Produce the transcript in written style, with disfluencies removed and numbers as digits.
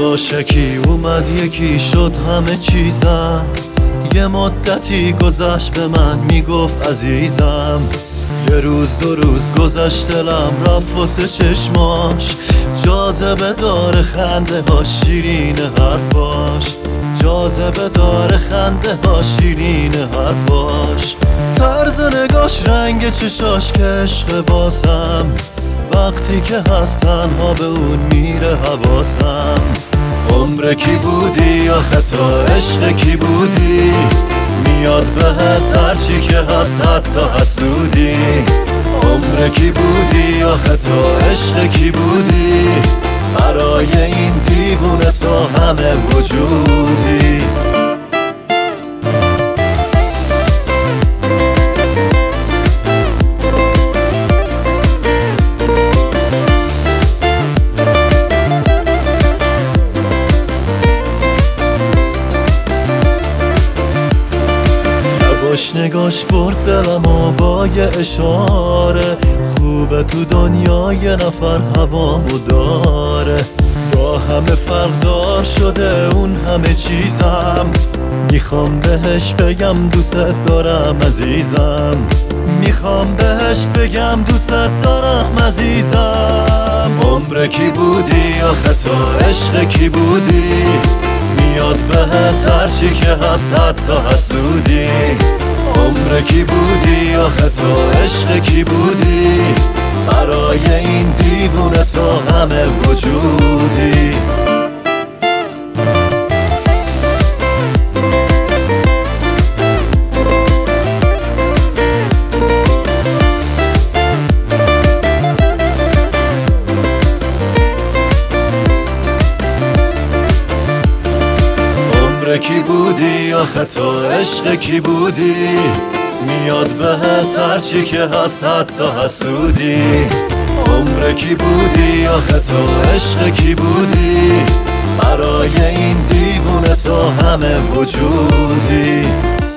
یواشکی اومد یکی شد همه چیزم، یه مدتی گذشت به من میگفت عزیزم. یه روز دو روز گذشت دلم رفت واسه چشماش، جاذبه داره خنده ها شیرین حرفاش، جاذبه داره خنده ها شیرین حرفاش. طرز نگاش رنگ چشاش که عشق باسم، وقتی که هست تنها به اون میره حواسم. عمر کی بودی آخه تا عشق کی بودی، میاد بهت هرچی که هست حتی حسودی. عمر کی بودی آخه تا عشق کی بودی، برای این دیوونه تا همه وجودی. نگاش برد دلم و با یه اشاره، خوبه تو دنیا یه نفر هوامو داره. با همه فرقدار شده اون همه چیزم، میخوام بهش بگم دوست دارم عزیزم، میخوام بهش بگم دوست دارم عزیزم. عمر کی بودی آخه تا عشق کی بودی، میاد بهت هرچی که هست حتی حسودی. عمر کی بودی آخه تو عشق کی بودی، برای این دیوونه تا همه وجودی. کی بودی آخه تو عشق کی بودی، میاد بهت هرچی که هست حتی حسودی. عمر کی بودی آخه تو عشق کی بودی، برای این دیوونه تا همه وجودی.